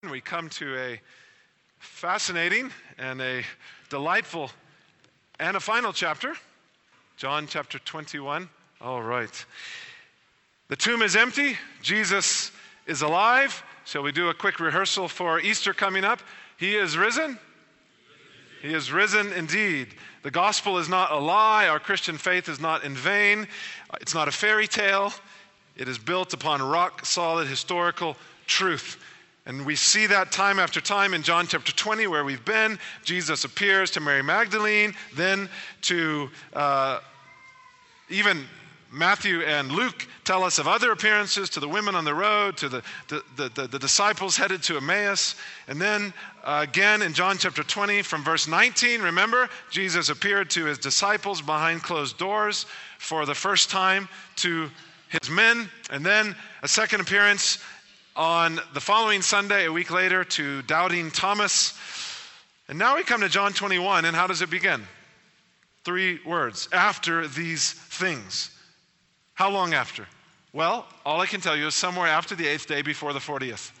We come to a fascinating and a delightful and a final chapter, John chapter 21. All right. The tomb is empty. Jesus is alive. Shall we do a quick rehearsal for Easter coming up? He is risen. He is risen indeed. The gospel is not a lie. Our Christian faith is not in vain. It's not a fairy tale. It is built upon rock-solid historical truth. And we see that time after time in John chapter 20 where we've been. Jesus appears to Mary Magdalene, then to even Matthew and Luke tell us of other appearances to the women on the road, to the disciples headed to Emmaus. And then again in John chapter 20 from verse 19, remember, Jesus appeared to his disciples behind closed doors for the first time to his men. And then a second appearance on the following Sunday, a week later, to doubting Thomas. And now we come to John 21, and how does it begin? 3 words, after these things. How long after? Well, all I can tell you is somewhere after the 8th day before the 40th.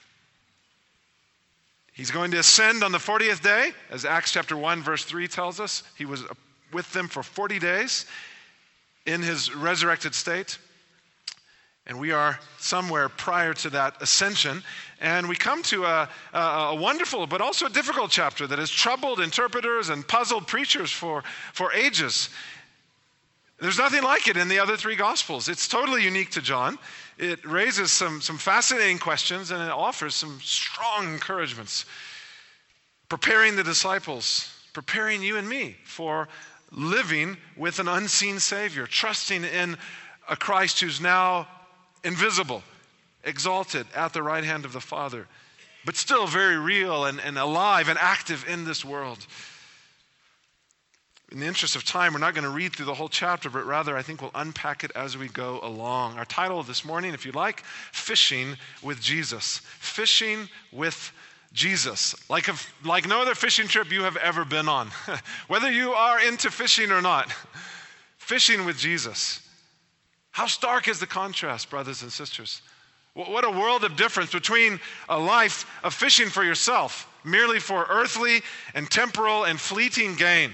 He's going to ascend on the 40th day, as Acts chapter 1, verse 3 tells us. He was with them for 40 days in his resurrected state. And we are somewhere prior to that ascension. And we come to a wonderful but also a difficult chapter that has troubled interpreters and puzzled preachers for ages. There's nothing like it in the other 3 Gospels. It's totally unique to John. It raises some fascinating questions, and it offers some strong encouragements. Preparing the disciples, preparing you and me for living with an unseen Savior, trusting in a Christ who's now invisible, exalted at the right hand of the Father, but still very real and alive and active in this world. In the interest of time, we're not going to read through the whole chapter, but rather I think we'll unpack it as we go along. Our title this morning, if you like, Fishing with Jesus. Fishing with Jesus. Like no other fishing trip you have ever been on. Whether you are into fishing or not. Fishing with Jesus. How stark is the contrast, brothers and sisters? What a world of difference between a life of fishing for yourself, merely for earthly and temporal and fleeting gain.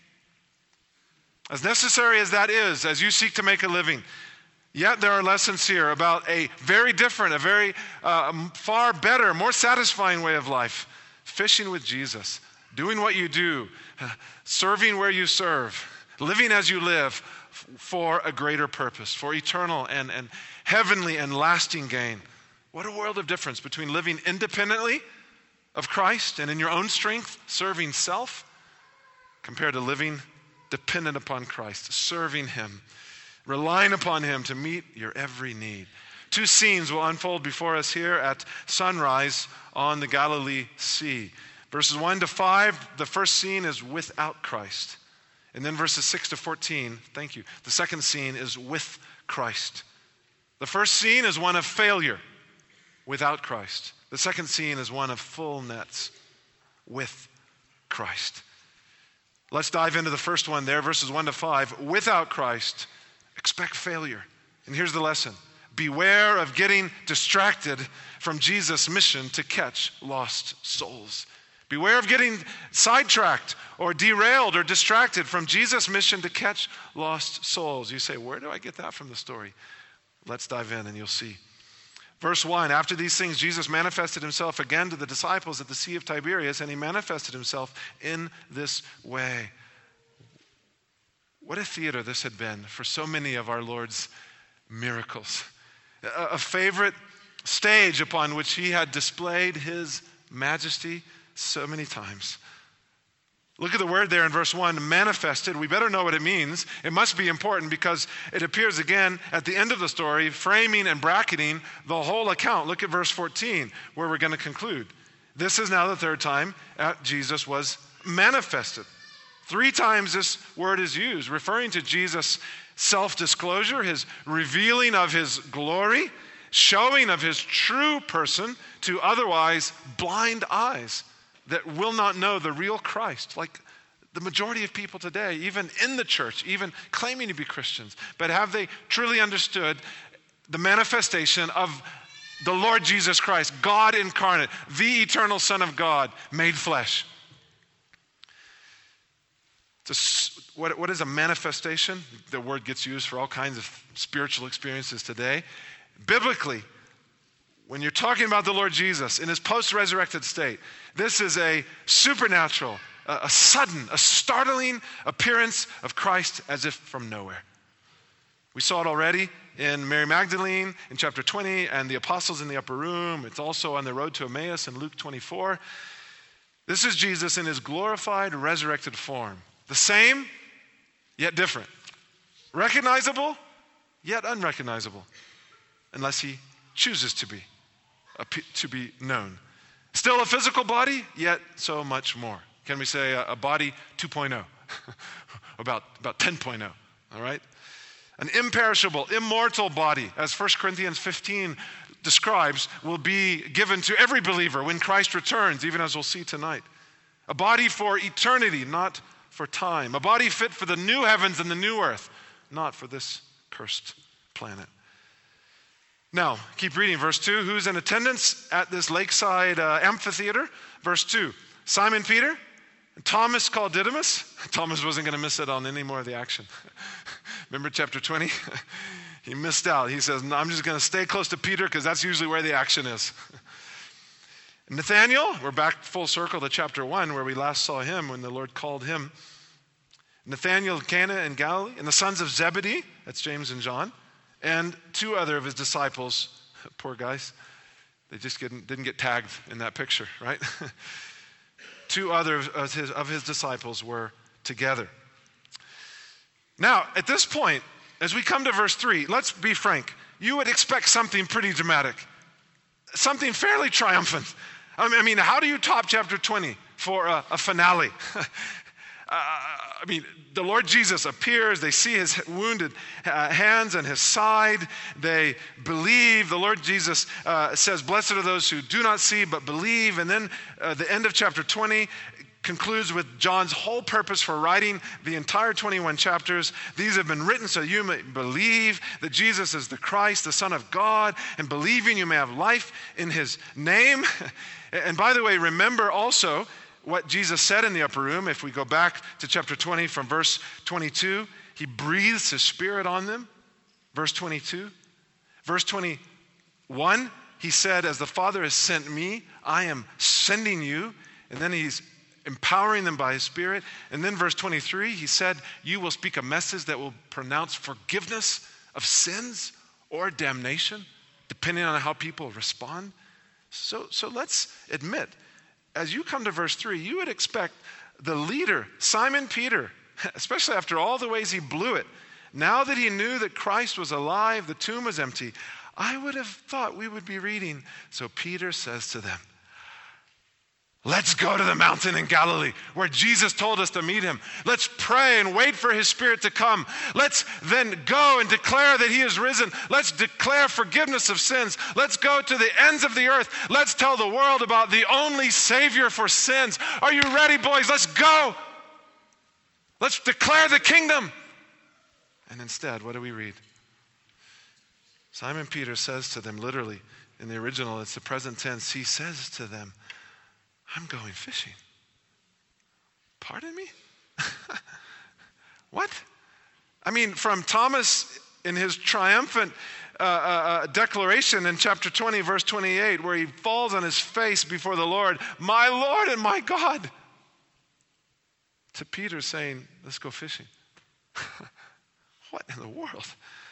As necessary as that is, as you seek to make a living, yet there are lessons here about a very different, a very far better, more satisfying way of life. Fishing with Jesus, doing what you do, serving where you serve, living as you live, for a greater purpose, for eternal and heavenly and lasting gain. What a world of difference between living independently of Christ and in your own strength, serving self, compared to living dependent upon Christ, serving Him, relying upon Him to meet your every need. 2 scenes will unfold before us here at sunrise on the Galilee Sea. Verses 1 to 5, the first scene is without Christ. And then verses 6 to 14, thank you. The second scene is with Christ. The first scene is one of failure without Christ. The second scene is one of full nets with Christ. Let's dive into the first one there, verses 1 to 5. Without Christ, expect failure. And here's the lesson. Beware of getting distracted from Jesus' mission to catch lost souls. Beware of getting sidetracked or derailed or distracted from Jesus' mission to catch lost souls. You say, where do I get that from the story? Let's dive in and you'll see. Verse 1, after these things, Jesus manifested himself again to the disciples at the Sea of Tiberias, and he manifested himself in this way. What a theater this had been for so many of our Lord's miracles. A favorite stage upon which he had displayed his majesty so many times. Look at the word there in verse 1, manifested. We better know what it means. It must be important because it appears again at the end of the story, framing and bracketing the whole account. Look at verse 14, where we're going to conclude. This is now the 3rd time Jesus was manifested. 3 times this word is used, referring to Jesus' self-disclosure, his revealing of his glory, showing of his true person to otherwise blind eyes that will not know the real Christ, like the majority of people today, even in the church, even claiming to be Christians. But have they truly understood the manifestation of The Lord Jesus Christ, God incarnate, the eternal Son of God, made flesh. What is a manifestation? The word gets used for all kinds of spiritual experiences today. Biblically, when you're talking about the Lord Jesus in his post-resurrected state, this is a supernatural, a sudden, a startling appearance of Christ as if from nowhere. We saw it already in Mary Magdalene in chapter 20 and the apostles in the upper room. It's also on the road to Emmaus in Luke 24. This is Jesus in his glorified, resurrected form. The same, yet different. Recognizable, yet unrecognizable, unless he chooses to be known. Still a physical body, yet so much more. Can we say a body 2.0? about 10.0, all right? An imperishable, immortal body, as 1 Corinthians 15 describes, will be given to every believer when Christ returns, even as we'll see tonight. A body for eternity, not for time. A body fit for the new heavens and the new earth, not for this cursed planet. Now, keep reading verse 2. Who's in attendance at this lakeside amphitheater? Verse 2. Simon Peter, Thomas called Didymus. Thomas wasn't going to miss it on any more of the action. Remember chapter 20? He missed out. He says, no, I'm just going to stay close to Peter because that's usually where the action is. Nathanael, we're back full circle to chapter 1 where we last saw him when the Lord called him. Nathanael of Cana in Galilee, and the sons of Zebedee, that's James and John, and two other of his disciples, poor guys, they just didn't get tagged in that picture, right? Two other of his disciples were together. Now, at this point, as we come to verse 3, let's be frank. You would expect something pretty dramatic, something fairly triumphant. I mean, how do you top chapter 20 for a finale? The Lord Jesus appears. They see his wounded hands and his side. They believe. The Lord Jesus says, blessed are those who do not see but believe. And then the end of chapter 20 concludes with John's whole purpose for writing the entire 21 chapters. These have been written so you may believe that Jesus is the Christ, the Son of God, and believing you may have life in his name. And by the way, remember also what Jesus said in the upper room. If we go back to chapter 20 from verse 22, he breathes his spirit on them. Verse 22. Verse 21, he said, as the Father has sent me, I am sending you. And then he's empowering them by his spirit. And then verse 23, he said, you will speak a message that will pronounce forgiveness of sins or damnation, depending on how people respond. So let's admit, as you come to verse 3, you would expect the leader, Simon Peter, especially after all the ways he blew it, now that he knew that Christ was alive, the tomb was empty, I would have thought we would be reading. So Peter says to them, let's go to the mountain in Galilee where Jesus told us to meet him. Let's pray and wait for his Spirit to come. Let's then go and declare that he is risen. Let's declare forgiveness of sins. Let's go to the ends of the earth. Let's tell the world about the only Savior for sins. Are you ready, boys? Let's go. Let's declare the kingdom. And instead, what do we read? Simon Peter says to them, literally, in the original, it's the present tense, he says to them, I'm going fishing. Pardon me? What? From Thomas in his triumphant declaration in chapter 20, verse 28, where he falls on his face before the Lord, my Lord and my God, to Peter saying, let's go fishing. What in the world?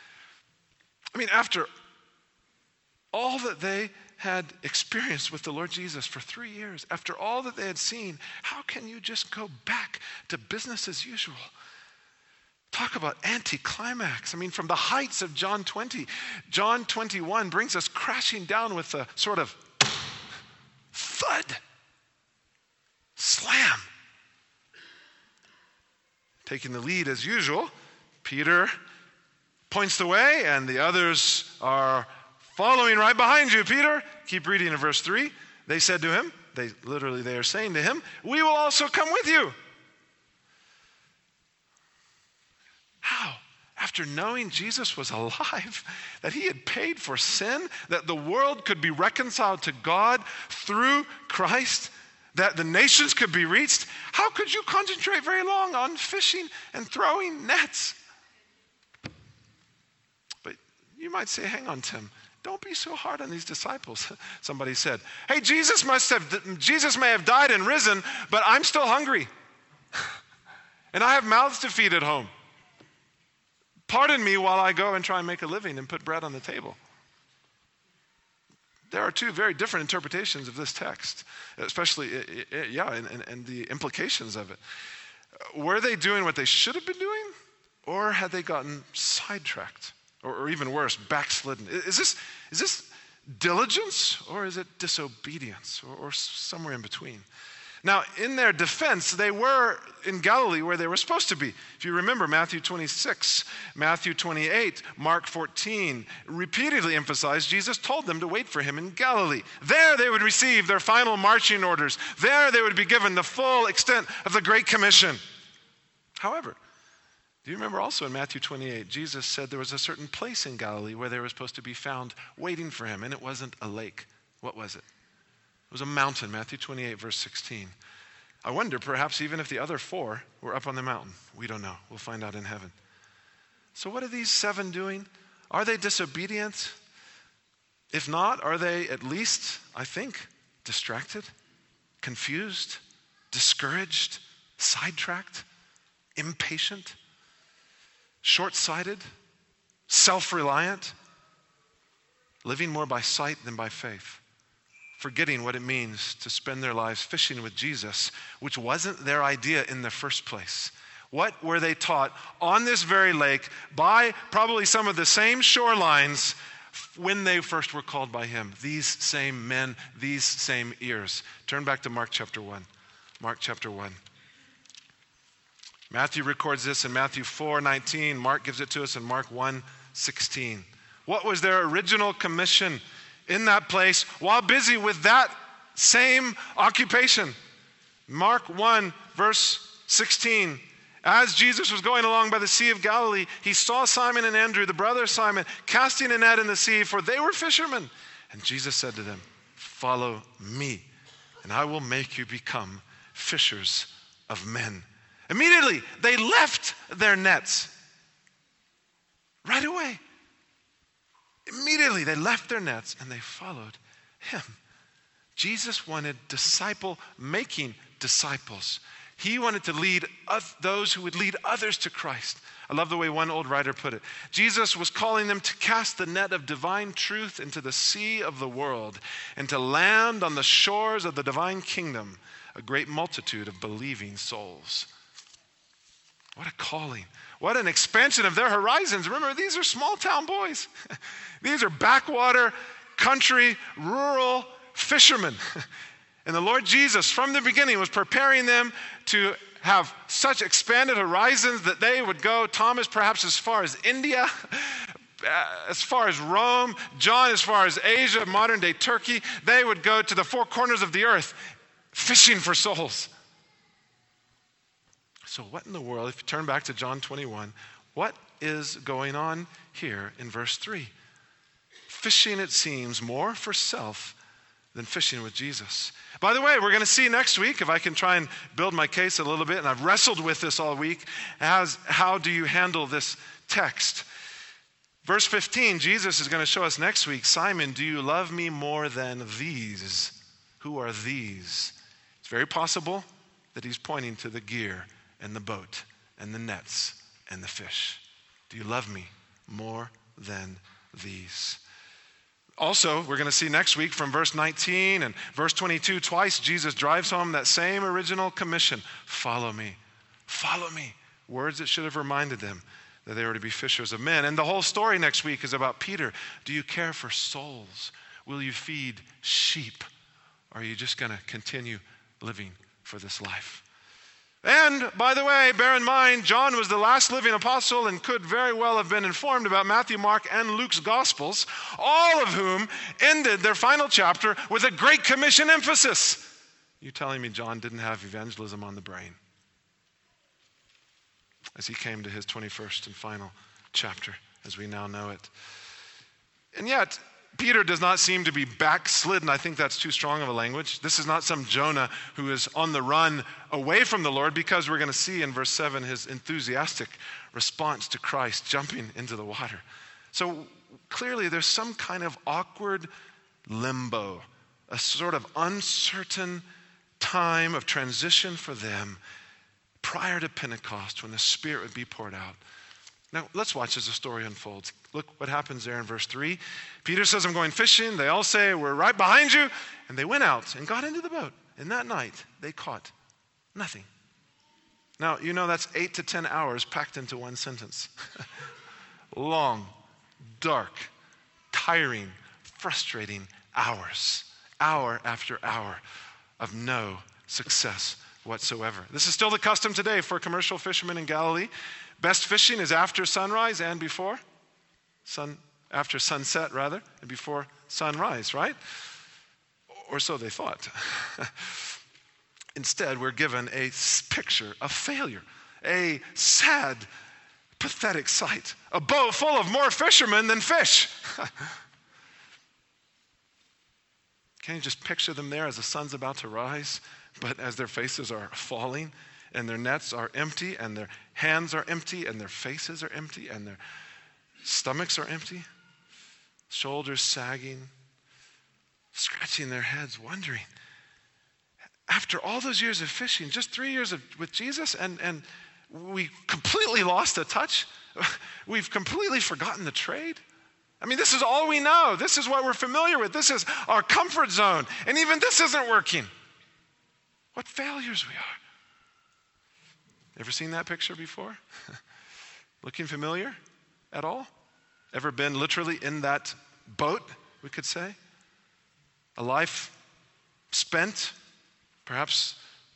After all that they had experienced with the Lord Jesus for 3 years, after all that they had seen, how can you just go back to business as usual? Talk about anticlimax. From the heights of John 20, John 21 brings us crashing down with a sort of thud, slam. Taking the lead as usual, Peter points the way and the others are following right behind you, Peter. Keep reading in verse 3. They said to him, they are saying to him, we will also come with you. How? after knowing Jesus was alive, that he had paid for sin, that the world could be reconciled to God through Christ, that the nations could be reached, how could you concentrate very long on fishing and throwing nets? But you might say, hang on, Tim, don't be so hard on these disciples. Somebody said, hey, Jesus may have died and risen, but I'm still hungry. And I have mouths to feed at home. Pardon me while I go and try and make a living and put bread on the table. There are two very different interpretations of this text, especially, and the implications of it. Were they doing what they should have been doing, or had they gotten sidetracked, or even worse, backslidden? Is this diligence, or is it disobedience, or somewhere in between? Now, in their defense, they were in Galilee where they were supposed to be. If you remember Matthew 26, Matthew 28, Mark 14, repeatedly emphasized Jesus told them to wait for him in Galilee. There they would receive their final marching orders. There they would be given the full extent of the Great Commission. However, do you remember also in Matthew 28, Jesus said there was a certain place in Galilee where they were supposed to be found waiting for him, and it wasn't a lake. What was it? It was a mountain, Matthew 28, verse 16. I wonder, perhaps even if the other four were up on the mountain. We don't know. We'll find out in heaven. So what are these 7 doing? Are they disobedient? If not, are they at least, I think, distracted, confused, discouraged, sidetracked, impatient, short-sighted, self-reliant, living more by sight than by faith? Forgetting what it means to spend their lives fishing with Jesus, which wasn't their idea in the first place. What were they taught on this very lake by probably some of the same shorelines when they first were called by him? These same men, these same ears. Turn back to Mark chapter 1. Mark chapter 1. Matthew records this in Matthew 4:19. Mark gives it to us in Mark 1:16. What was their original commission in that place while busy with that same occupation? Mark 1, verse 16. As Jesus was going along by the Sea of Galilee, he saw Simon and Andrew, the brother of Simon, casting a net in the sea, for they were fishermen. And Jesus said to them, follow me, and I will make you become fishers of men. Immediately, they left their nets. Right away. Immediately, they left their nets and they followed him. Jesus wanted disciple-making disciples. He wanted to lead those who would lead others to Christ. I love the way one old writer put it. Jesus was calling them to cast the net of divine truth into the sea of the world and to land on the shores of the divine kingdom a great multitude of believing souls. What a calling. What an expansion of their horizons. Remember, these are small town boys. These are backwater, country, rural fishermen. And the Lord Jesus, from the beginning, was preparing them to have such expanded horizons that they would go, Thomas perhaps as far as India, as far as Rome, John as far as Asia, modern-day Turkey. They would go to the 4 corners of the earth fishing for souls. So what in the world, if you turn back to John 21, what is going on here in verse 3? Fishing, it seems, more for self than fishing with Jesus. By the way, we're going to see next week, if I can try and build my case a little bit, and I've wrestled with this all week, how do you handle this text? Verse 15, Jesus is going to show us next week, Simon, do you love me more than these? Who are these? It's very possible that he's pointing to the gear and the boat and the nets and the fish. Do you love me more than these? Also, we're going to see next week from verse 19 and verse 22, twice Jesus drives home that same original commission. Follow me. Follow me. Words that should have reminded them that they were to be fishers of men. And the whole story next week is about Peter. Do you care for souls? Will you feed sheep? Or are you just going to continue living for this life? And, by the way, bear in mind, John was the last living apostle and could very well have been informed about Matthew, Mark, and Luke's Gospels, all of whom ended their final chapter with a Great Commission emphasis. You telling me John didn't have evangelism on the brain as he came to his 21st and final chapter as we now know it. And yet, Peter does not seem to be backslidden. I think that's too strong of a language. This is not some Jonah who is on the run away from the Lord, because we're going to see in verse 7 his enthusiastic response to Christ jumping into the water. So clearly there's some kind of awkward limbo, a sort of uncertain time of transition for them prior to Pentecost, when the Spirit would be poured out. Now, let's watch as the story unfolds. Look what happens there in verse 3. Peter says, I'm going fishing. They all say, we're right behind you. And they went out and got into the boat. And that night, they caught nothing. Now, you know that's 8 to 10 hours packed into one sentence. Long, dark, tiring, frustrating hours. Hour after hour of no success whatsoever. This is still the custom today for commercial fishermen in Galilee. Best fishing is after sunrise and before after sunset, rather, and before sunrise, right? Or so they thought. Instead, we're given a picture of failure, a sad, pathetic sight. A boat full of more fishermen than fish. Can you just picture them there as the sun's about to rise, but as their faces are falling, and their nets are empty, and their hands are empty, and their faces are empty, and their stomachs are empty, shoulders sagging, scratching their heads, wondering, after all those years of fishing, just 3 years with Jesus, and we completely lost the touch. We've completely forgotten the trade. I mean, this is all we know. This is what we're familiar with. This is our comfort zone. And even this isn't working. What failures we are. Ever seen that picture before? Looking familiar at all? Ever been literally in that boat, we could say? A life spent, perhaps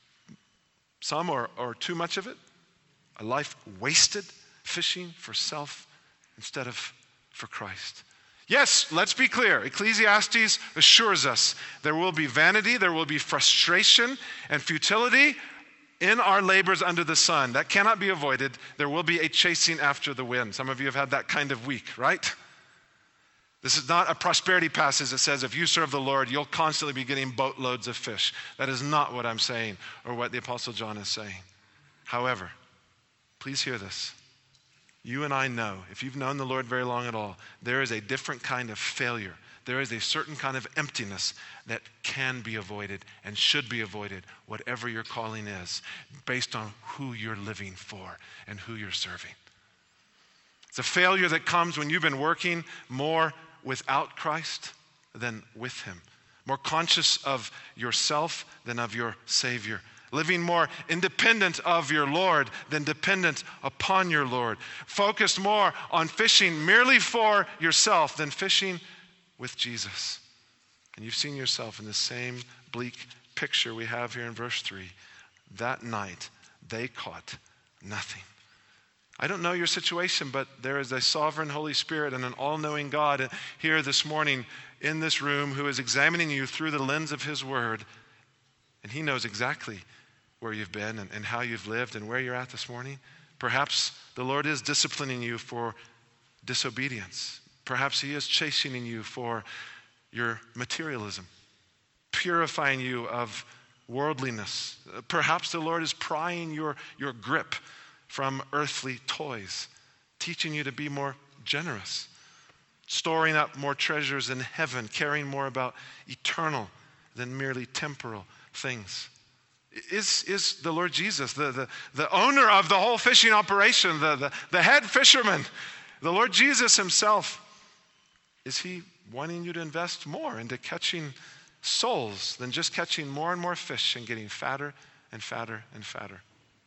some or too much of it. A life wasted fishing for self instead of for Christ. Yes, let's be clear. Ecclesiastes assures us there will be vanity, there will be frustration and futility in our labors under the sun. That cannot be avoided. There will be a chasing after the wind. Some of you have had that kind of week, right? This is not a prosperity passage that says if you serve the Lord, you'll constantly be getting boatloads of fish. That is not what I'm saying or what the Apostle John is saying. However, please hear this. You and I know, if you've known the Lord very long at all, there is a different kind of failure. There is a certain kind of emptiness that can be avoided and should be avoided, whatever your calling is, based on who you're living for and who you're serving. It's a failure that comes when you've been working more without Christ than with Him, more conscious of yourself than of your Savior, living more independent of your Lord than dependent upon your Lord, focused more on fishing merely for yourself than fishing with Jesus. And you've seen yourself in the same bleak picture we have here in verse 3. That night, they caught nothing. I don't know your situation, but there is a sovereign Holy Spirit and an all-knowing God here this morning in this room who is examining you through the lens of His Word. And He knows exactly where you've been and how you've lived and where you're at this morning. Perhaps the Lord is disciplining you for disobedience. Perhaps He is chastening you for your materialism, purifying you of worldliness. Perhaps the Lord is prying your grip from earthly toys, teaching you to be more generous, storing up more treasures in heaven, caring more about eternal than merely temporal things. Is the Lord Jesus, the owner of the whole fishing operation, the head fisherman, the Lord Jesus Himself, is He wanting you to invest more into catching souls than just catching more and more fish and getting fatter and fatter and fatter?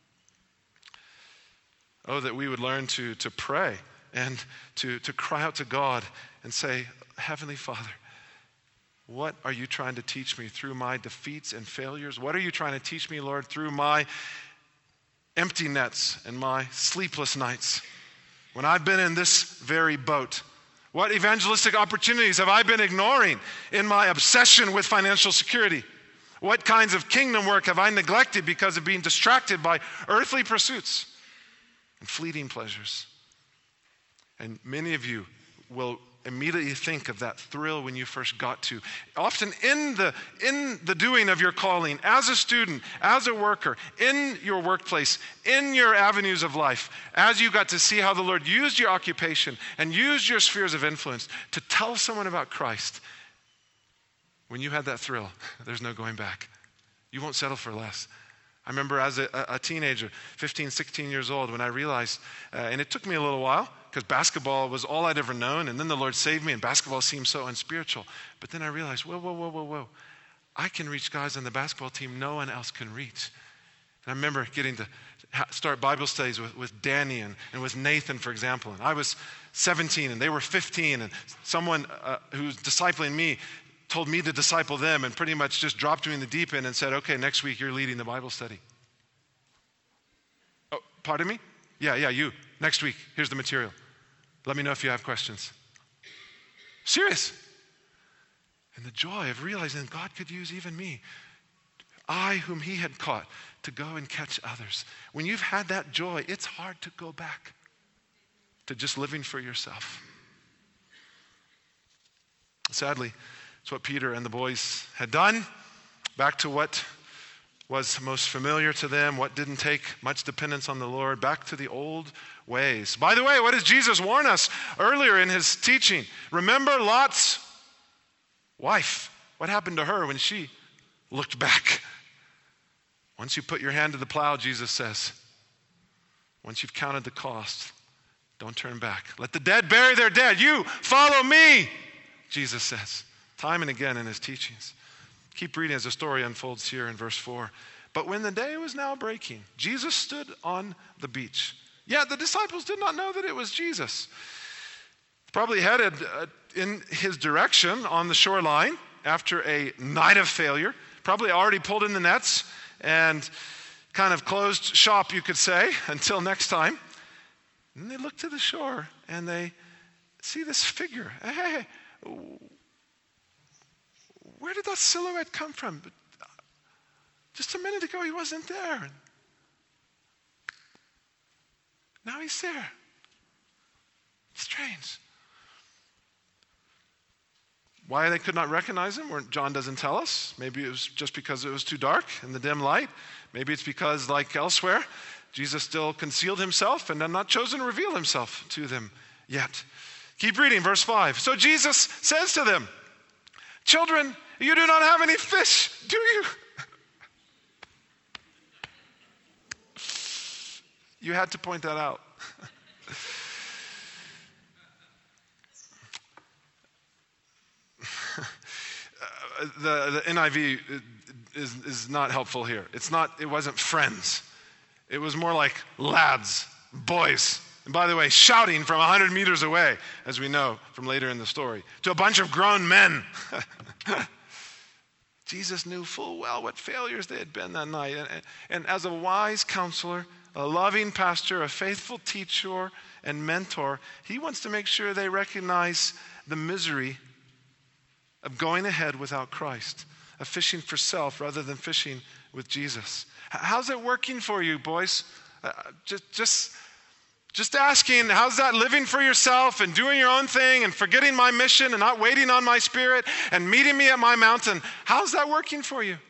Oh, that we would learn to pray and to cry out to God and say, Heavenly Father, what are you trying to teach me through my defeats and failures? What are you trying to teach me, Lord, through my empty nets and my sleepless nights when I've been in this very boat? What evangelistic opportunities have I been ignoring in my obsession with financial security? What kinds of kingdom work have I neglected because of being distracted by earthly pursuits and fleeting pleasures? And many of you will immediately think of that thrill when you first got to. Often in the doing of your calling, as a student, as a worker, in your workplace, in your avenues of life, as you got to see how the Lord used your occupation and used your spheres of influence to tell someone about Christ. When you had that thrill, there's no going back. You won't settle for less. I remember as a teenager, 15, 16 years old, when I realized, and it took me a little while, because basketball was all I'd ever known, and then the Lord saved me, and basketball seemed so unspiritual. But then I realized, whoa. I can reach guys on the basketball team no one else can reach. And I remember getting to start Bible studies with Danny and with Nathan, for example. And I was 17, and they were 15, and someone who's discipling me told me to disciple them and pretty much just dropped me in the deep end and said, okay, next week you're leading the Bible study. Oh, pardon me? Yeah, you. Next week, here's the material. Let me know if you have questions. Serious. And the joy of realizing God could use even me, I whom he had caught, to go and catch others. When you've had that joy, it's hard to go back to just living for yourself. Sadly, it's what Peter and the boys had done. Back to what was most familiar to them, what didn't take much dependence on the Lord, back to the old ways. By the way, what does Jesus warn us earlier in his teaching? Remember Lot's wife. What happened to her when she looked back? Once you put your hand to the plow, Jesus says, once you've counted the cost, don't turn back. Let the dead bury their dead. You follow me, Jesus says, time and again in his teachings. Keep reading as the story unfolds here in verse 4. But when the day was now breaking, Jesus stood on the beach. Yet the disciples did not know that it was Jesus. Probably headed in his direction on the shoreline after a night of failure. Probably already pulled in the nets and kind of closed shop, you could say, until next time. And they look to the shore and they see this figure. Hey, where did that silhouette come from? Just a minute ago, he wasn't there. Now he's there. Strange. Why they could not recognize him, John doesn't tell us. Maybe it was just because it was too dark in the dim light. Maybe it's because, like elsewhere, Jesus still concealed himself and had not chosen to reveal himself to them yet. Keep reading, verse 5. So Jesus says to them, children, you do not have any fish, do you? You had to point that out. The NIV is not helpful here. It wasn't friends. It was more like lads, boys. And by the way, shouting from 100 meters away, as we know from later in the story, to a bunch of grown men. Jesus knew full well what failures they had been that night. And as a wise counselor, a loving pastor, a faithful teacher and mentor, he wants to make sure they recognize the misery of going ahead without Christ, of fishing for self rather than fishing with Jesus. How's it working for you, boys? Just asking, how's that living for yourself and doing your own thing and forgetting my mission and not waiting on my Spirit and meeting me at my mountain? How's that working for you?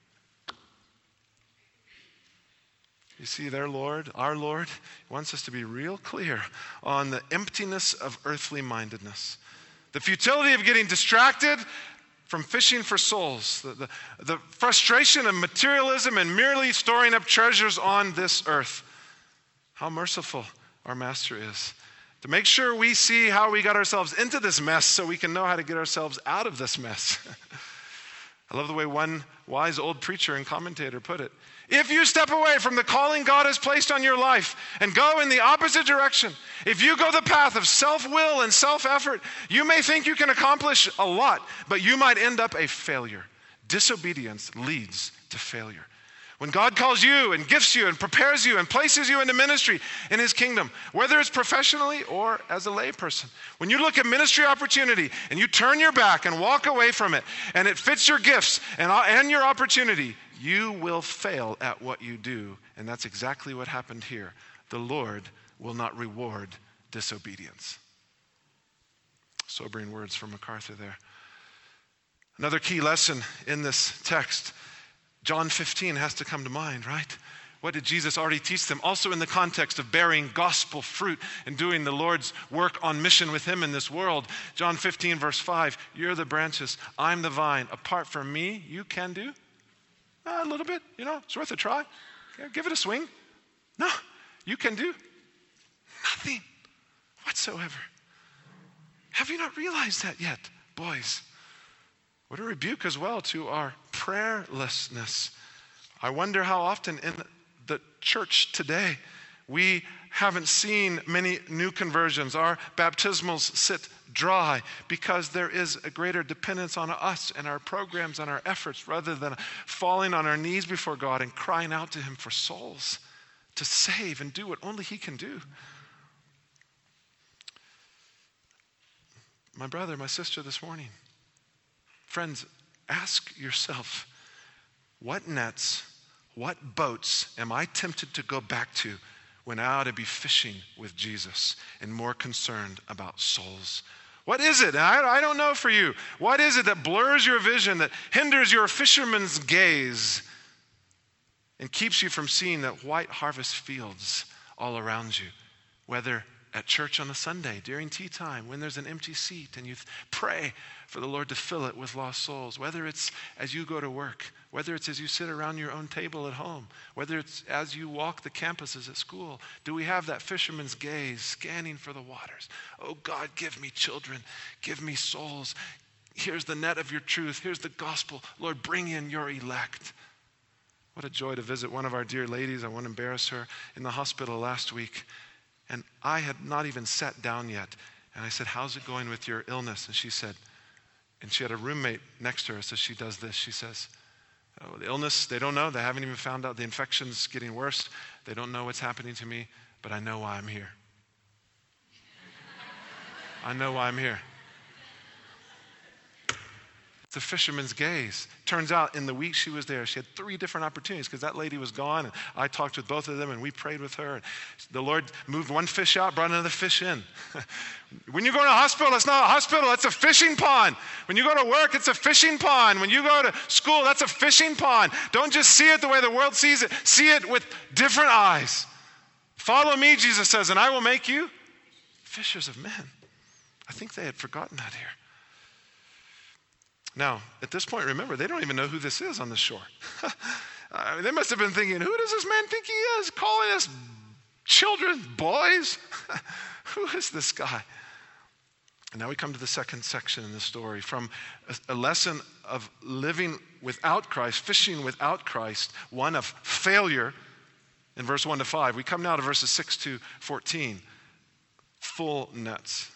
You see, our Lord wants us to be real clear on the emptiness of earthly mindedness, the futility of getting distracted from fishing for souls, the frustration of materialism and merely storing up treasures on this earth. How merciful our Master is to make sure we see how we got ourselves into this mess so we can know how to get ourselves out of this mess. I love the way one wise old preacher and commentator put it. If you step away from the calling God has placed on your life and go in the opposite direction, if you go the path of self-will and self-effort, you may think you can accomplish a lot, but you might end up a failure. Disobedience leads to failure. When God calls you and gifts you and prepares you and places you into ministry in his kingdom, whether it's professionally or as a lay person, when you look at ministry opportunity and you turn your back and walk away from it and it fits your gifts and your opportunity, you will fail at what you do. And that's exactly what happened here. The Lord will not reward disobedience. Sobering words from MacArthur there. Another key lesson in this text, John 15 has to come to mind, right? What did Jesus already teach them? Also in the context of bearing gospel fruit and doing the Lord's work on mission with him in this world. John 15 verse 5, you're the branches, I'm the vine. Apart from me, you can do a little bit, it's worth a try. Yeah, give it a swing. No, you can do nothing whatsoever. Have you not realized that yet, boys? What a rebuke as well to our prayerlessness. I wonder how often in the church today we haven't seen many new conversions. Our baptismals sit dry because there is a greater dependence on us and our programs and our efforts rather than falling on our knees before God and crying out to him for souls to save and do what only he can do. My brother, my sister this morning, friends, ask yourself, what nets, what boats am I tempted to go back to when I ought to be fishing with Jesus and more concerned about souls? What is it? I don't know for you. What is it that blurs your vision, that hinders your fisherman's gaze and keeps you from seeing that white harvest fields all around you, whether at church on a Sunday, during tea time, when there's an empty seat and you pray for the Lord to fill it with lost souls, whether it's as you go to work, whether it's as you sit around your own table at home, whether it's as you walk the campuses at school. Do we have that fisherman's gaze scanning for the waters? Oh God, give me children, give me souls. Here's the net of your truth. Here's the gospel. Lord, bring in your elect. What a joy to visit one of our dear ladies. I won't embarrass her, in the hospital last week. And I had not even sat down yet. And I said, how's it going with your illness? And she said, and she had a roommate next to her, so she does this. She says, oh, the illness, they don't know. They haven't even found out. The infection's getting worse. They don't know what's happening to me, but I know why I'm here. I know why I'm here. It's a fisherman's gaze. Turns out in the week she was there, she had 3 different opportunities because that lady was gone, and I talked with both of them and we prayed with her. And the Lord moved one fish out, brought another fish in. When you go to a hospital, it's not a hospital, it's a fishing pond. When you go to work, it's a fishing pond. When you go to school, that's a fishing pond. Don't just see it the way the world sees it. See it with different eyes. Follow me, Jesus says, and I will make you fishers of men. I think they had forgotten that here. Now, at this point, remember, they don't even know who this is on the shore. They must have been thinking, who does this man think he is, calling us children, boys? Who is this guy? And now we come to the second section in the story. From a lesson of living without Christ, fishing without Christ, one of failure in verse 1 to 5. We come now to verses 6 to 14. Full nets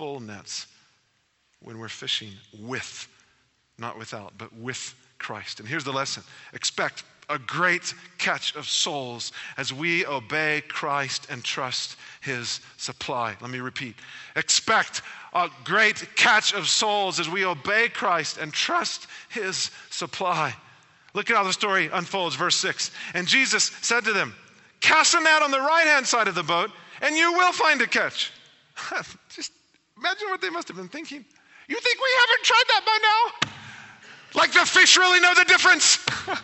when we're fishing with, not without, but with Christ. And here's the lesson. Expect a great catch of souls as we obey Christ and trust his supply. Let me repeat. Expect a great catch of souls as we obey Christ and trust his supply. Look at how the story unfolds. Verse 6. And Jesus said to them, cast a net on the right-hand side of the boat and you will find a catch. Just imagine what they must have been thinking. You think we haven't tried that by now? Like the fish really know the difference.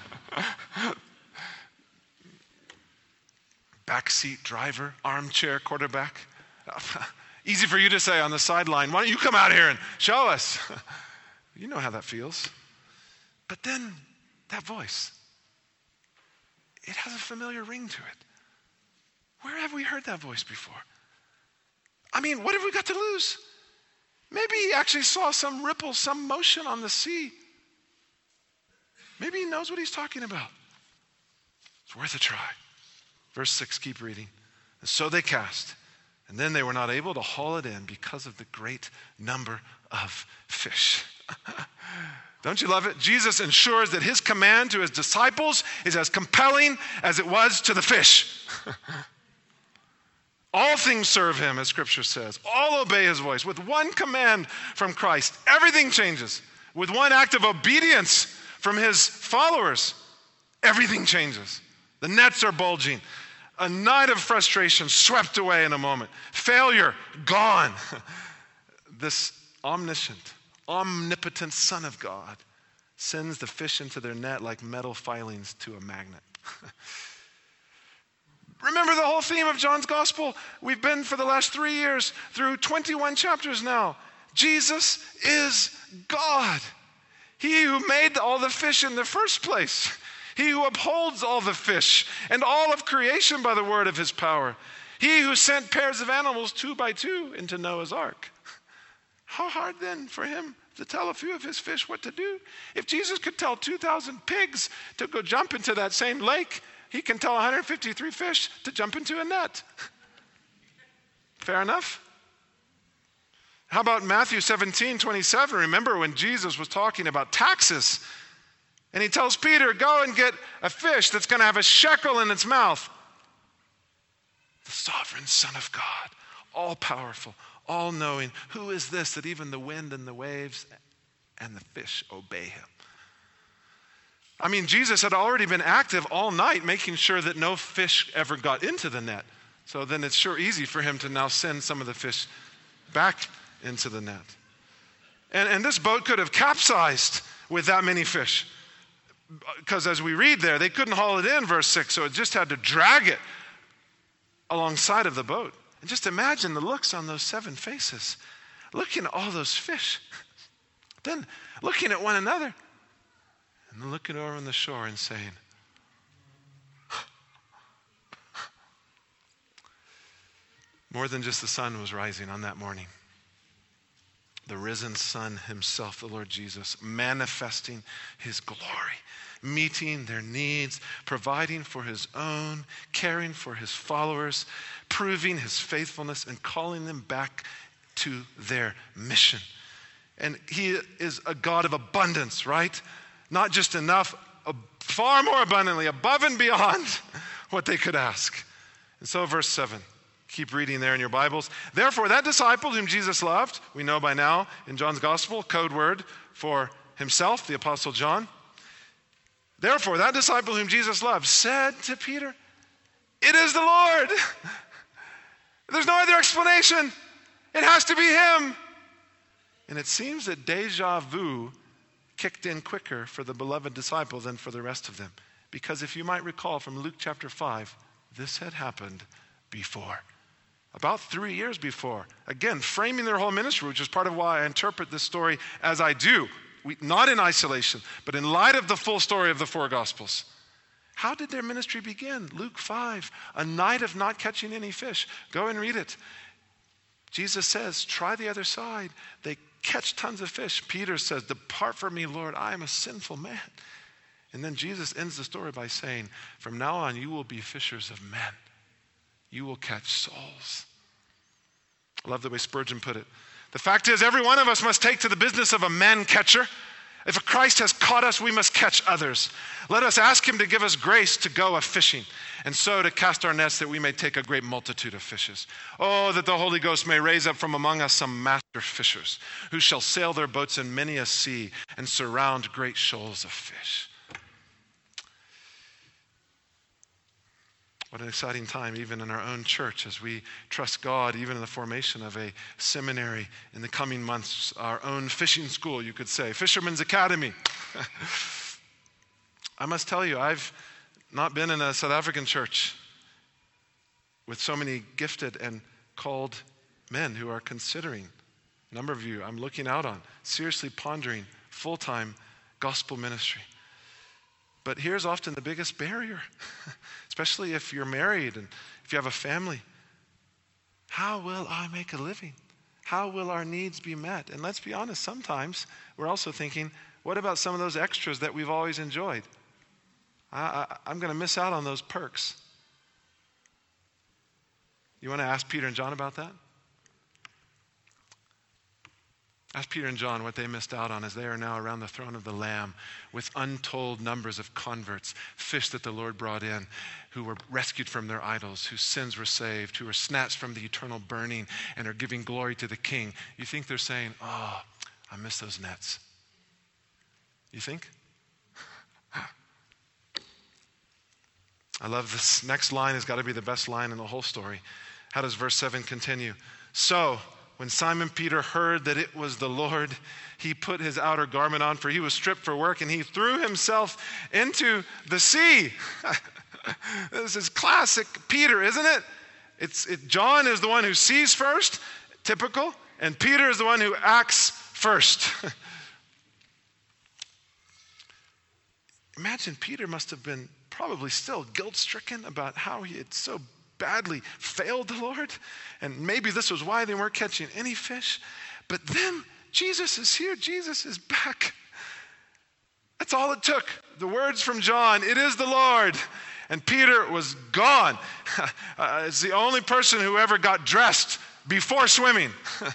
Backseat driver, armchair quarterback. Easy for you to say on the sideline, why don't you come out here and show us? You know how that feels. But then that voice, it has a familiar ring to it. Where have we heard that voice before? I mean, what have we got to lose? Maybe he actually saw some ripple, some motion on the sea. Maybe he knows what he's talking about. It's worth a try. Verse 6, keep reading. And so they cast, and then they were not able to haul it in because of the great number of fish. Don't you love it? Jesus ensures that his command to his disciples is as compelling as it was to the fish. All things serve him, as Scripture says. All obey his voice. With one command from Christ, everything changes. With one act of obedience from his followers, everything changes. The nets are bulging. A night of frustration swept away in a moment. Failure, gone. This omniscient, omnipotent Son of God sends the fish into their net like metal filings to a magnet. Remember the whole theme of John's gospel? We've been for the last 3 years through 21 chapters now. Jesus is God. He who made all the fish in the first place. He who upholds all the fish and all of creation by the word of his power. He who sent pairs of animals 2 by 2 into Noah's ark. How hard then for him to tell a few of his fish what to do? If Jesus could tell 2,000 pigs to go jump into that same lake, he can tell 153 fish to jump into a net. Fair enough? How about Matthew 17:27? Remember when Jesus was talking about taxes? And he tells Peter, go and get a fish that's going to have a shekel in its mouth. The sovereign Son of God, all-powerful, all-knowing. Who is this that even the wind and the waves and the fish obey him? I mean, Jesus had already been active all night making sure that no fish ever got into the net. So then it's sure easy for him to now send some of the fish back into the net. And this boat could have capsized with that many fish. Because as we read there, they couldn't haul it in, verse 6, so it just had to drag it alongside of the boat. And just imagine the looks on those 7 faces, looking at all those fish, then looking at one another, and then looking over on the shore and saying, more than just the sun was rising on that morning. The risen Son himself, the Lord Jesus, manifesting his glory, meeting their needs, providing for his own, caring for his followers, proving his faithfulness, and calling them back to their mission. And he is a God of abundance, right? Not just enough, far more abundantly, above and beyond what they could ask. And so verse 7. Keep reading there in your Bibles. Therefore, that disciple whom Jesus loved, we know by now in John's gospel, code word for himself, the Apostle John. Therefore, that disciple whom Jesus loved said to Peter, it is the Lord. There's no other explanation. It has to be him. And it seems that deja vu kicked in quicker for the beloved disciple than for the rest of them. Because if you might recall from Luke chapter 5, this had happened before. About 3 years before. Again, framing their whole ministry, which is part of why I interpret this story as I do. Not in isolation, but in light of the full story of the 4 Gospels. How did their ministry begin? Luke 5, a night of not catching any fish. Go and read it. Jesus says, try the other side. They catch tons of fish. Peter says, depart from me, Lord, I am a sinful man. And then Jesus ends the story by saying, from now on you will be fishers of men. You will catch souls. I love the way Spurgeon put it. The fact is, every one of us must take to the business of a man catcher. If Christ has caught us, we must catch others. Let us ask him to give us grace to go a-fishing, and so to cast our nets that we may take a great multitude of fishes. Oh, that the Holy Ghost may raise up from among us some master fishers, who shall sail their boats in many a sea and surround great shoals of fish. What an exciting time, even in our own church, as we trust God, even in the formation of a seminary in the coming months, our own fishing school, you could say, Fisherman's Academy. I must tell you, I've not been in a South African church with so many gifted and called men who are considering, a number of you I'm looking out on, seriously pondering full-time gospel ministry. But here's often the biggest barrier, especially if you're married and if you have a family. How will I make a living? How will our needs be met? And let's be honest, sometimes we're also thinking, what about some of those extras that we've always enjoyed? I'm going to miss out on those perks. You want to ask Peter and John about that? Ask Peter and John what they missed out on as they are now around the throne of the Lamb with untold numbers of converts, fish that the Lord brought in, who were rescued from their idols, whose sins were saved, who were snatched from the eternal burning and are giving glory to the King. You think they're saying, oh, I miss those nets? You think? I love this next line. Has got to be the best line in the whole story. How does verse 7 continue? So, when Simon Peter heard that it was the Lord, he put his outer garment on, for he was stripped for work, and he threw himself into the sea. This is classic Peter, isn't it? John is the one who sees first, typical, and Peter is the one who acts first. Imagine Peter must have been probably still guilt-stricken about how he had so badly failed the Lord. And maybe this was why they weren't catching any fish. But then Jesus is here. Jesus is back. That's all it took. The words from John, "It is the Lord." And Peter was gone. It's the only person who ever got dressed before swimming.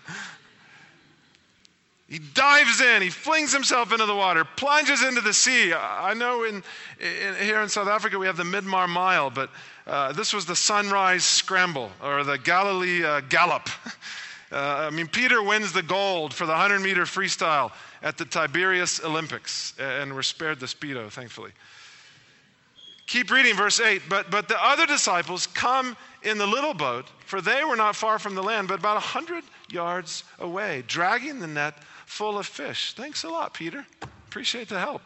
He dives in, he flings himself into the water, plunges into the sea. I know here in South Africa we have the Midmar Mile, but this was the Sunrise Scramble, or the Galilee Gallop. Peter wins the gold for the 100-meter freestyle at the Tiberias Olympics, and we're spared the Speedo, thankfully. Keep reading, verse 8. But the other disciples come in the little boat, for they were not far from the land, but about 100 yards away, dragging the net full of fish. Thanks a lot, Peter. Appreciate the help.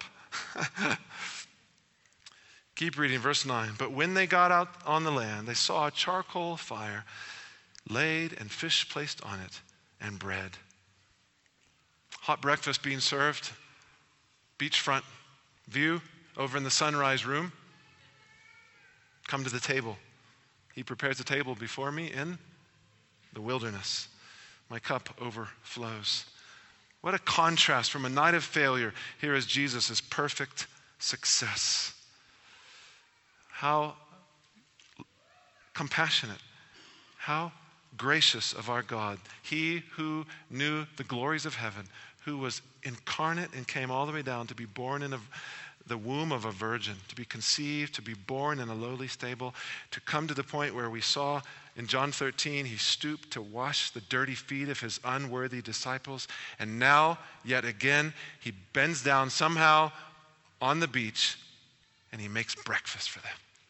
Keep reading, verse 9. But when they got out on the land, they saw a charcoal fire laid and fish placed on it and bread. Hot breakfast being served, beachfront view over in the sunrise room. Come to the table. He prepares a table before me in the wilderness. My cup overflows. What a contrast from a night of failure. Here is Jesus' perfect success. How compassionate, how gracious of our God. He who knew the glories of heaven, who was incarnate and came all the way down to be born in the womb of a virgin, to be conceived, to be born in a lowly stable, to come to the point where we saw in John 13, he stooped to wash the dirty feet of his unworthy disciples. And now, yet again, he bends down somehow on the beach and he makes breakfast for them.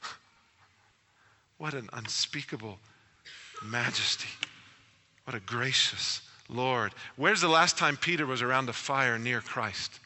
What an unspeakable majesty. What a gracious Lord. Where's the last time Peter was around a fire near Christ?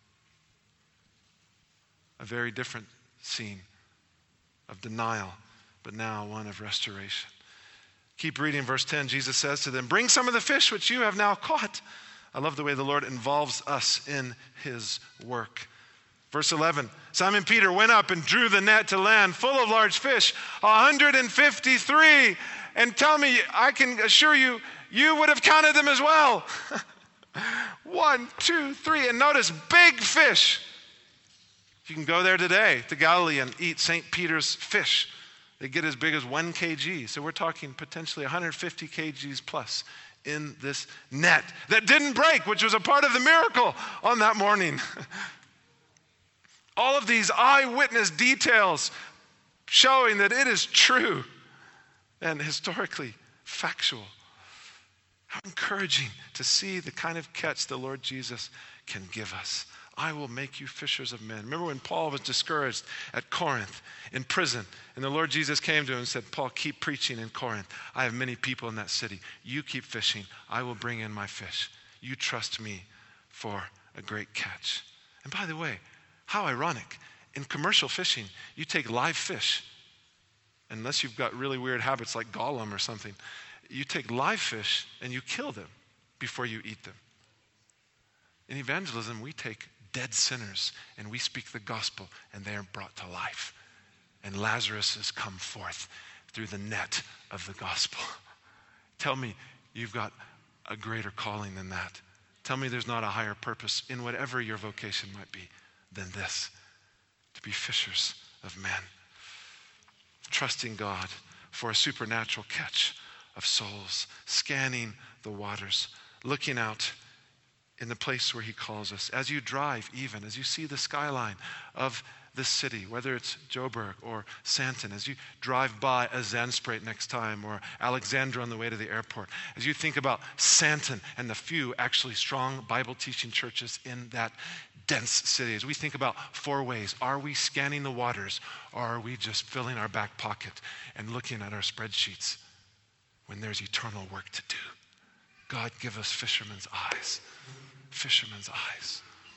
A very different scene of denial, but now one of restoration. Keep reading verse 10. Jesus says to them, "Bring some of the fish which you have now caught." I love the way the Lord involves us in his work. Verse 11, Simon Peter went up and drew the net to land full of large fish, 153. And tell me, I can assure you, you would have counted them as well. 1, 2, 3. And notice, big fish. You can go there today to Galilee and eat St. Peter's fish. They get as big as 1 kg. So we're talking potentially 150 kgs plus in this net that didn't break, which was a part of the miracle on that morning. All of these eyewitness details showing that it is true and historically factual. How encouraging to see the kind of catch the Lord Jesus can give us. I will make you fishers of men. Remember when Paul was discouraged at Corinth in prison, and the Lord Jesus came to him and said, "Paul, keep preaching in Corinth. I have many people in that city. You keep fishing. I will bring in my fish. You trust me for a great catch." And by the way, how ironic. In commercial fishing, you take live fish, unless you've got really weird habits like Gollum or something. You take live fish and you kill them before you eat them. In evangelism, we take dead sinners and we speak the gospel and they are brought to life. And Lazarus has come forth through the net of the gospel. Tell me you've got a greater calling than that. Tell me there's not a higher purpose in whatever your vocation might be than this, to be fishers of men. Trusting God for a supernatural catch of souls, scanning the waters, looking out in the place where he calls us. As you drive even, as you see the skyline of this city, whether it's Joburg or Santon, as you drive by a Zandspruit next time or Alexandra on the way to the airport, as you think about Santon and the few actually strong Bible teaching churches in that dense city, as we think about Four Ways, are we scanning the waters or are we just filling our back pocket and looking at our spreadsheets when there's eternal work to do? God, give us fishermen's eyes. Fishermen's eyes.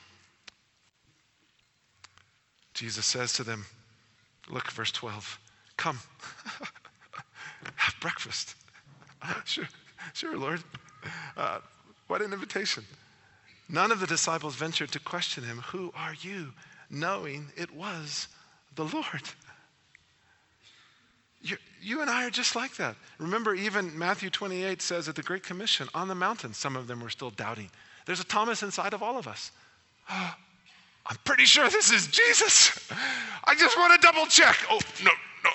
Jesus says to them, look, verse 12, come, have breakfast. Sure, Lord. What an invitation. None of the disciples ventured to question him, who are you? Knowing it was the Lord. You and I are just like that. Remember, even Matthew 28 says at the Great Commission, on the mountain, some of them were still doubting. There's a Thomas inside of all of us. Oh, I'm pretty sure this is Jesus. I just want to double check. Oh, no.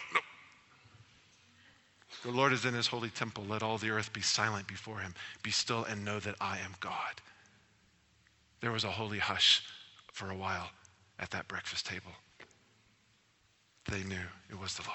The Lord is in his holy temple. Let all the earth be silent before him. Be still and know that I am God. There was a holy hush for a while at that breakfast table. They knew it was the Lord.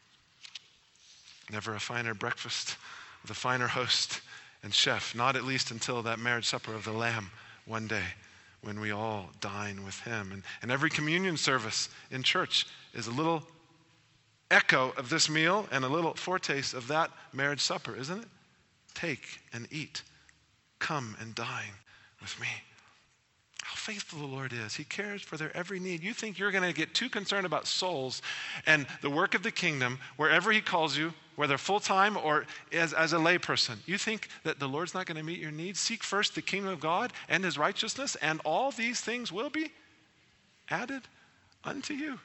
Never a finer breakfast with a finer host and chef, not at least until that marriage supper of the Lamb one day when we all dine with him. And every communion service in church is a little echo of this meal and a little foretaste of that marriage supper, isn't it? Take and eat. Come and dine with me. How faithful the Lord is. He cares for their every need. You think you're going to get too concerned about souls and the work of the kingdom wherever he calls you, whether full-time or as a layperson. You think that the Lord's not going to meet your needs? Seek first the kingdom of God and his righteousness, and all these things will be added unto you.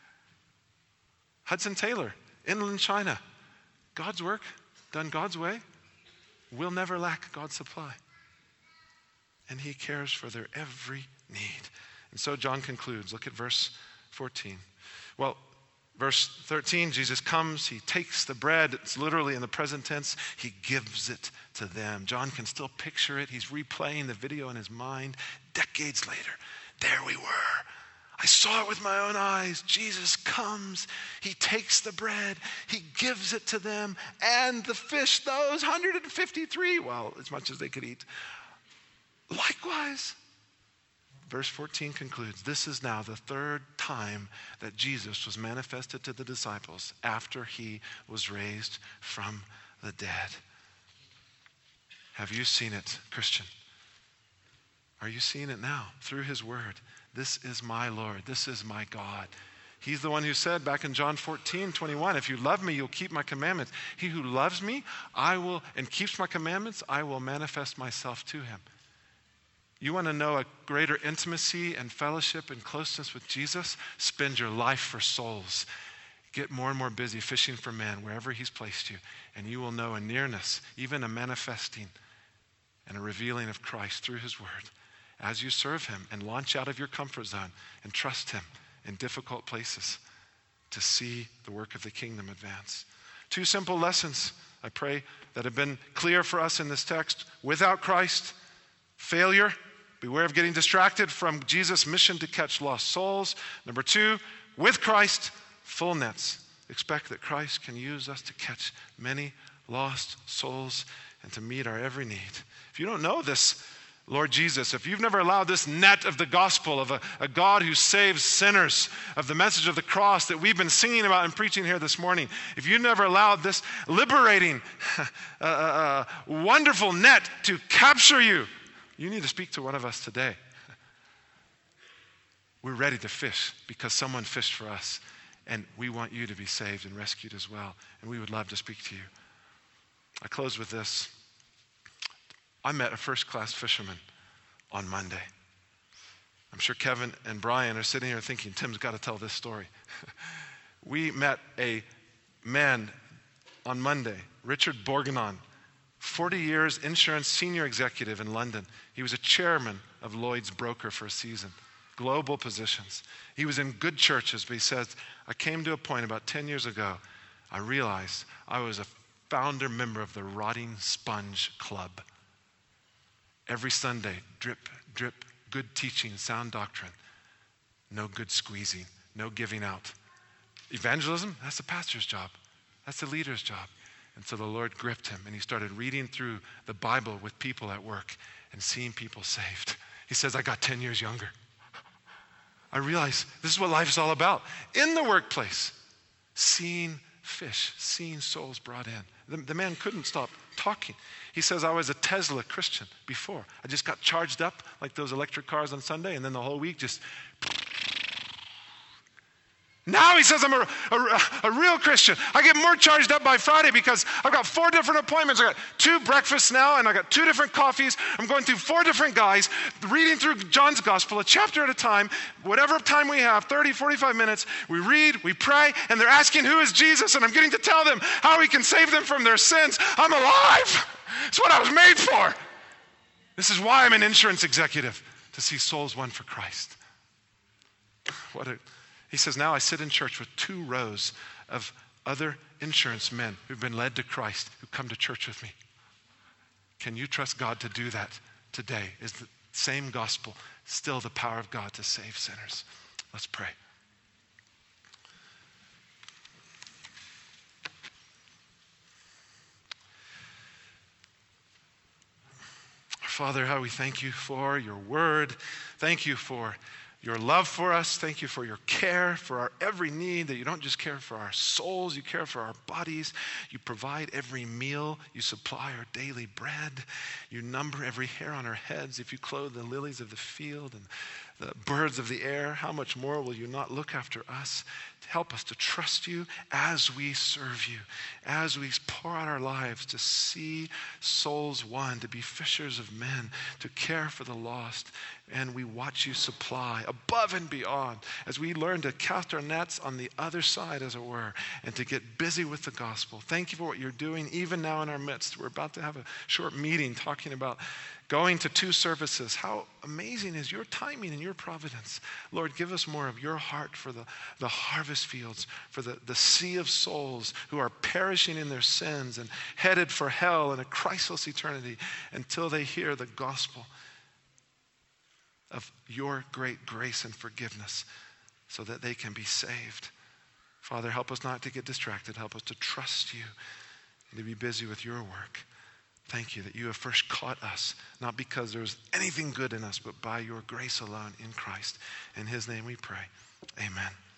Hudson Taylor, Inland China. God's work, done God's way, will never lack God's supply. And he cares for their every need. And so John concludes. Look at verse 14. Well, verse 13, Jesus comes, he takes the bread. It's literally in the present tense. He gives it to them. John can still picture it. He's replaying the video in his mind. Decades later, there we were. I saw it with my own eyes. Jesus comes, he takes the bread, he gives it to them, and the fish, those 153, well, as much as they could eat, likewise. Verse 14 concludes, this is now the third time that Jesus was manifested to the disciples after he was raised from the dead. Have you seen it, Christian? Are you seeing it now through his word? This is my Lord. This is my God. He's the one who said back in John 14:21, if you love me, you'll keep my commandments. He who loves me, and keeps my commandments, I will manifest myself to him. You want to know a greater intimacy and fellowship and closeness with Jesus? Spend your life for souls. Get more and more busy fishing for men wherever he's placed you, and you will know a nearness, even a manifesting and a revealing of Christ through his word as you serve him and launch out of your comfort zone and trust him in difficult places to see the work of the kingdom advance. Two simple lessons, I pray, that have been clear for us in this text. Without Christ, failure. Beware of getting distracted from Jesus' mission to catch lost souls. Number two, with Christ, full nets. Expect that Christ can use us to catch many lost souls and to meet our every need. If you don't know this, Lord Jesus, if you've never allowed this net of the gospel, of a God who saves sinners, of the message of the cross that we've been singing about and preaching here this morning, if you've never allowed this liberating, wonderful net to capture you, you need to speak to one of us today. We're ready to fish because someone fished for us, and we want you to be saved and rescued as well, and we would love to speak to you. I close with this. I met a first-class fisherman on Monday. I'm sure Kevin and Brian are sitting here thinking, Tim's got to tell this story. We met a man on Monday, Richard Borganon, 40 years insurance senior executive in London. He was a chairman of Lloyd's broker for a season, global positions. He was in good churches, but he says, I came to a point about 10 years ago, I realized I was a founder member of the Rotting Sponge Club. Every Sunday, drip, drip, good teaching, sound doctrine. No good squeezing, no giving out. Evangelism, that's the pastor's job. That's the leader's job. And so the Lord gripped him, and he started reading through the Bible with people at work and seeing people saved. He says, I got 10 years younger. I realized this is what life is all about. In the workplace, seeing fish, seeing souls brought in. The man couldn't stop talking. He says, I was a Tesla Christian before. I just got charged up like those electric cars on Sunday, and then the whole week just... Now he says I'm a real Christian. I get more charged up by Friday because I've got 4 different appointments. I got 2 breakfasts now, and I got 2 different coffees. I'm going through 4 different guys, reading through John's gospel, a chapter at a time, whatever time we have, 30, 45 minutes. We read, we pray, and they're asking who is Jesus, and I'm getting to tell them how he can save them from their sins. I'm alive. It's what I was made for. This is why I'm an insurance executive, to see souls won for Christ. He says, now I sit in church with 2 rows of other insurance men who've been led to Christ, who come to church with me. Can you trust God to do that today? Is the same gospel still the power of God to save sinners? Let's pray. Father, how we thank you for your word. Thank you for your love for us. Thank you for your care for our every need, that you don't just care for our souls, you care for our bodies. You provide every meal. You supply our daily bread. You number every hair on our heads. If you clothe the lilies of the field and the birds of the air, how much more will you not look after us? Help us to trust you as we serve you, as we pour out our lives to see souls won, to be fishers of men, to care for the lost. And we watch you supply above and beyond as we learn to cast our nets on the other side, as it were, and to get busy with the gospel. Thank you for what you're doing even now in our midst. We're about to have a short meeting talking about going to 2 services. How amazing is your timing and your providence. Lord, give us more of your heart for the harvest fields, for the sea of souls who are perishing in their sins and headed for hell and a Christless eternity until they hear the gospel of your great grace and forgiveness so that they can be saved. Father, help us not to get distracted. Help us to trust you and to be busy with your work. Thank you that you have first caught us, not because there's anything good in us, but by your grace alone in Christ. In his name we pray. Amen.